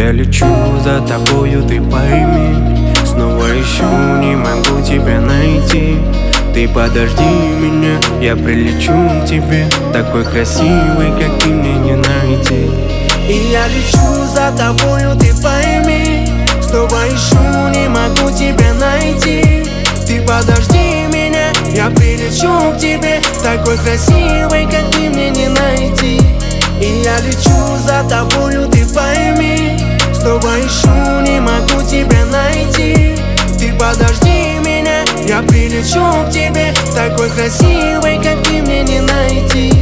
Я лечу за тобою, ты пойми. Снова ищу, не могу тебя найти. Ты подожди меня, я прилечу к тебе. Такой красивый, как ты, мне не найти. И я лечу за тобою, ты пойми. Снова ищу, не могу тебя найти. Ты подожди меня, я прилечу к тебе. Такой красивый, как ты, мне не найти. И я лечу за тобою, ты пойми. Снова ищу, не могу тебя найти. Ты подожди меня, я прилечу к тебе. Такой красивый, как ты, мне не найти.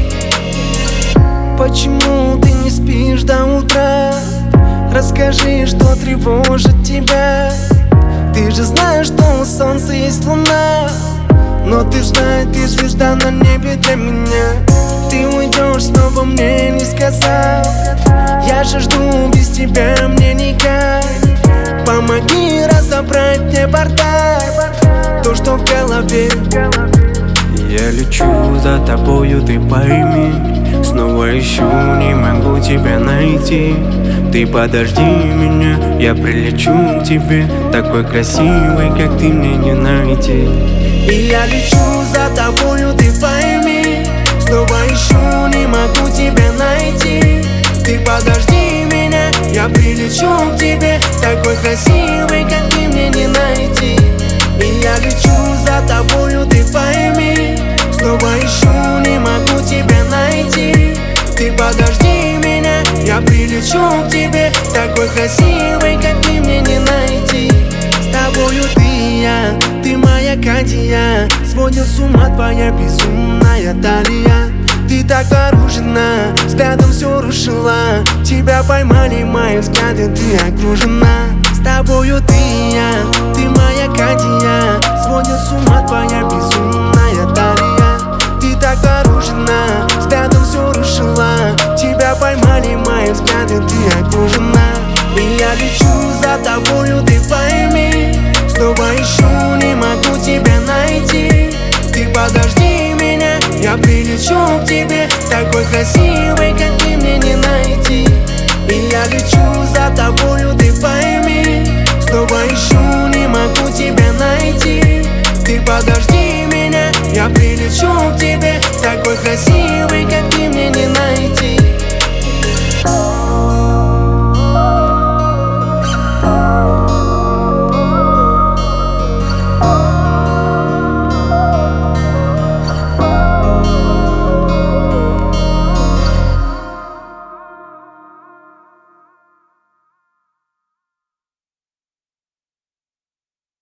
Почему ты не спишь до утра? Расскажи, что тревожит тебя. Ты же знаешь, что у солнца есть луна. Но ты знаешь, ты звезда на небе для меня. Ты уйдешь, снова мне не сказав. Я же жду, без тебя мне никак. Помоги разобрать мне бардак, то, что в голове. Я лечу за тобою, ты пойми. Снова ищу, не могу тебя найти. Ты подожди меня, я прилечу к тебе. Такой красивый, как ты, мне не найти. И я лечу за тобою, ты пойми. Снова ищу, не могу тебя найти. Ты подожди меня, я прилечу к тебе. Такой красивый, как ты, мне не найти. И я лечу за тобою, ты пойми. Снова ищу, не могу тебя найти. Ты подожди меня, я прилечу к тебе. Такой красивый, как ты, мне не найти. С тобою ты и я, ты моя Катя. Сводит с ума твоя безумная талия. Ты так вооружена, взглядом все рушила. Тебя поймали мои взгляды, ты окружена. С тобою ты и я, ты моя Катя. Сводит с ума твоя безумная талия. Ты так вооружена, взглядом все рушила. Тебя поймали мои взгляды, ты окружена. И я лечу за тобою, ты пойми. Снова ищу, не могу тебя найти. Ты подожди меня, я прилечу к тебе. Такой красивый, как ты, мне не найти. И я лечу за тобою, ты пойми. Снова ищу,